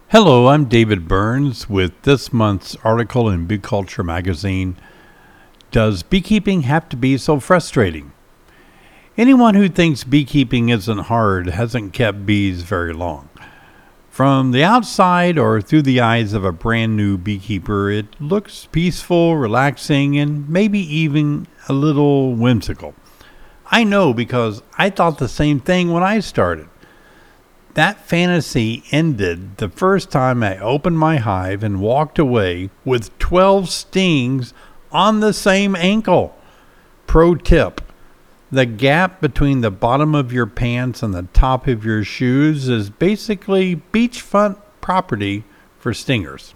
Hello, I'm David Burns with this month's article in Bee Culture magazine. Does beekeeping have to be so frustrating? Anyone who thinks beekeeping isn't hard hasn't kept bees very long. From the outside or through the eyes of a brand new beekeeper, it looks peaceful, relaxing, and maybe even a little whimsical. I know because I thought the same thing when I started. That fantasy ended the first time I opened my hive and walked away with 12 stings on the same ankle. Pro tip: the gap between the bottom of your pants and the top of your shoes is basically beachfront property for stingers.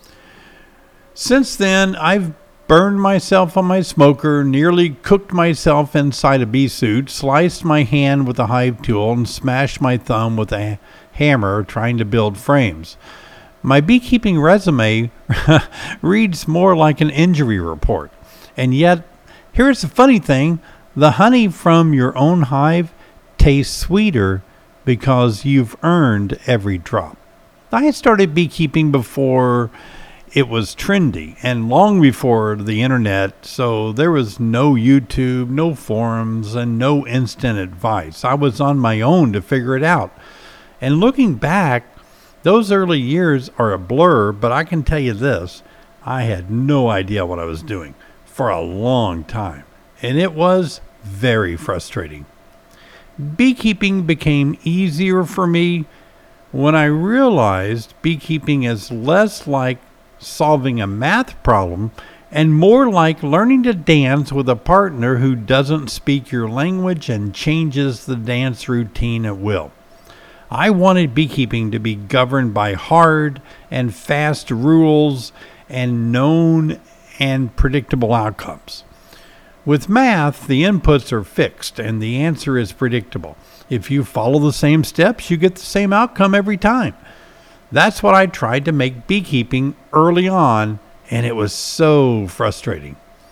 Since then, I've burned myself on my smoker, nearly cooked myself inside a bee suit, sliced my hand with a hive tool, and smashed my thumb with a hammer trying to build frames. My beekeeping resume reads more like an injury report. And yet, here's the funny thing: the honey from your own hive tastes sweeter because you've earned every drop. I had started beekeeping before it was trendy and long before the internet, so there was no YouTube, no forums, and no instant advice. I was on my own to figure it out. And looking back, those early years are a blur, but I can tell you this: I had no idea what I was doing for a long time, and it was very frustrating. Beekeeping became easier for me when I realized beekeeping is less like solving a math problem and more like learning to dance with a partner who doesn't speak your language and changes the dance routine at will. I wanted beekeeping to be governed by hard and fast rules and known and predictable outcomes. With math, the inputs are fixed and the answer is predictable. If you follow the same steps, you get the same outcome every time. That's what I tried to make beekeeping early on, and it was so frustrating.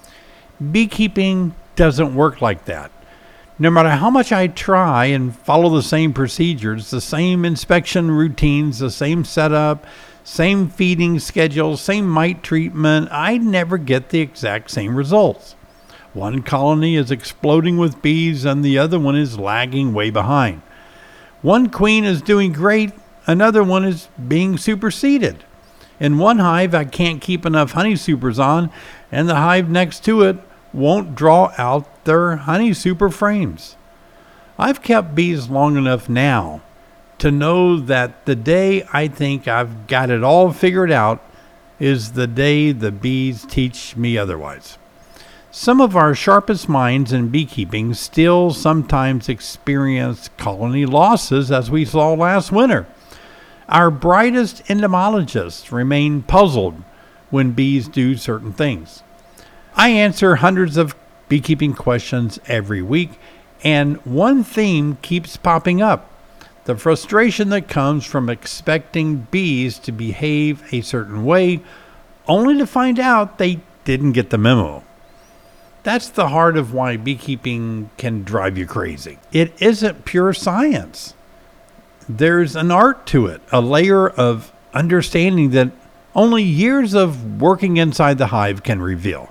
Beekeeping doesn't work like that. No matter how much I try and follow the same procedures, the same inspection routines, the same setup, same feeding schedule, same mite treatment, I never get the exact same results. One colony is exploding with bees and the other one is lagging way behind. One queen is doing great, another one is being superseded. In one hive, I can't keep enough honey supers on, and the hive next to it won't draw out their honey super frames. I've kept bees long enough now to know that the day I think I've got it all figured out is the day the bees teach me otherwise. Some of our sharpest minds in beekeeping still sometimes experience colony losses, as we saw last winter. Our brightest entomologists remain puzzled when bees do certain things. I answer hundreds of beekeeping questions every week, and one theme keeps popping up: the frustration that comes from expecting bees to behave a certain way, only to find out they didn't get the memo. That's the heart of why beekeeping can drive you crazy. It isn't pure science. There's an art to it, a layer of understanding that only years of working inside the hive can reveal.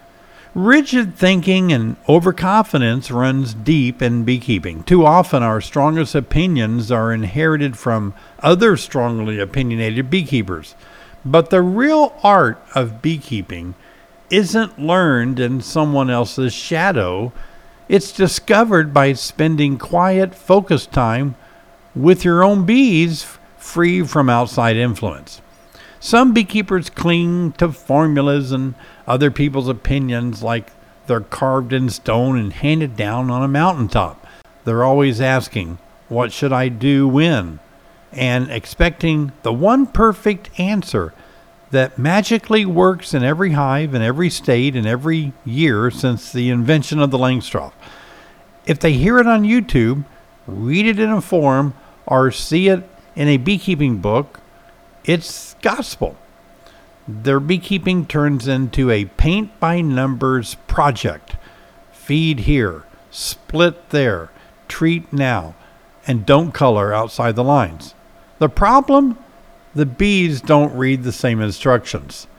Rigid thinking and overconfidence runs deep in beekeeping. Too often our strongest opinions are inherited from other strongly opinionated beekeepers. But the real art of beekeeping isn't learned in someone else's shadow. It's discovered by spending quiet, focused time with your own bees, free from outside influence. Some beekeepers cling to formulas and other people's opinions like they're carved in stone and handed down on a mountaintop. They're always asking, "What should I do when?" and expecting the one perfect answer that magically works in every hive, in every state, and every year since the invention of the Langstroth. If they hear it on YouTube, read it in a forum, or see it in a beekeeping book, it's gospel. Their beekeeping turns into a paint-by-numbers project. Feed here, split there, treat now, and don't color outside the lines. The problem? the bees don't read the same instructions.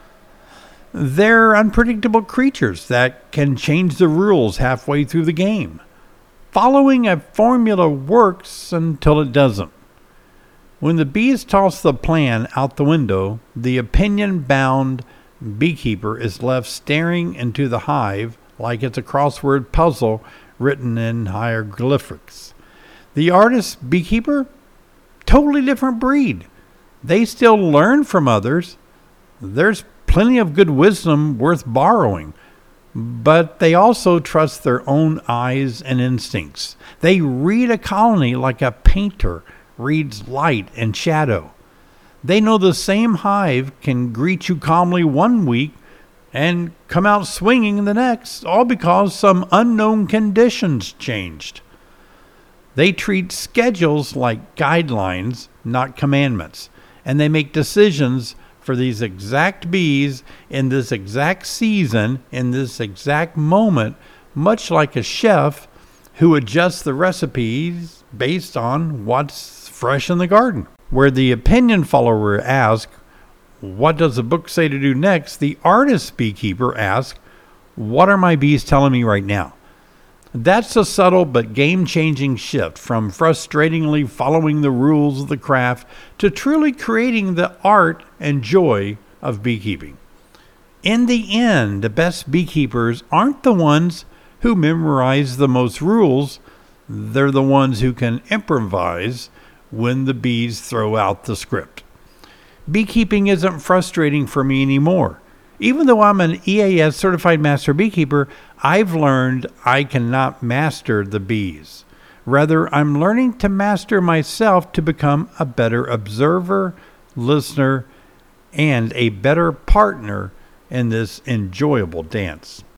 They're unpredictable creatures that can change the rules halfway through the game. Following a formula works until it doesn't. When the bees toss the plan out the window, the opinion-bound beekeeper is left staring into the hive like it's a crossword puzzle written in hieroglyphics. The artist beekeeper? Totally different breed. They still learn from others. There's plenty of good wisdom worth borrowing, but they also trust their own eyes and instincts. They read a colony like a painter reads light and shadow. They know the same hive can greet you calmly one week and come out swinging the next, all because some unknown conditions changed. They treat schedules like guidelines, not commandments, and they make decisions for these exact bees in this exact season, in this exact moment, much like a chef who adjusts the recipes based on what's fresh in the garden. Where the opinion follower asks, what does the book say to do next? The artist beekeeper asks, what are my bees telling me right now? That's a subtle but game-changing shift from frustratingly following the rules of the craft to truly creating the art and joy of beekeeping. In the end, the best beekeepers aren't the ones who memorize the most rules. They're the ones who can improvise when the bees throw out the script. Beekeeping isn't frustrating for me anymore. Even though I'm an EAS certified master beekeeper, I've learned I cannot master the bees. Rather, I'm learning to master myself to become a better observer, listener, and a better partner in this enjoyable dance.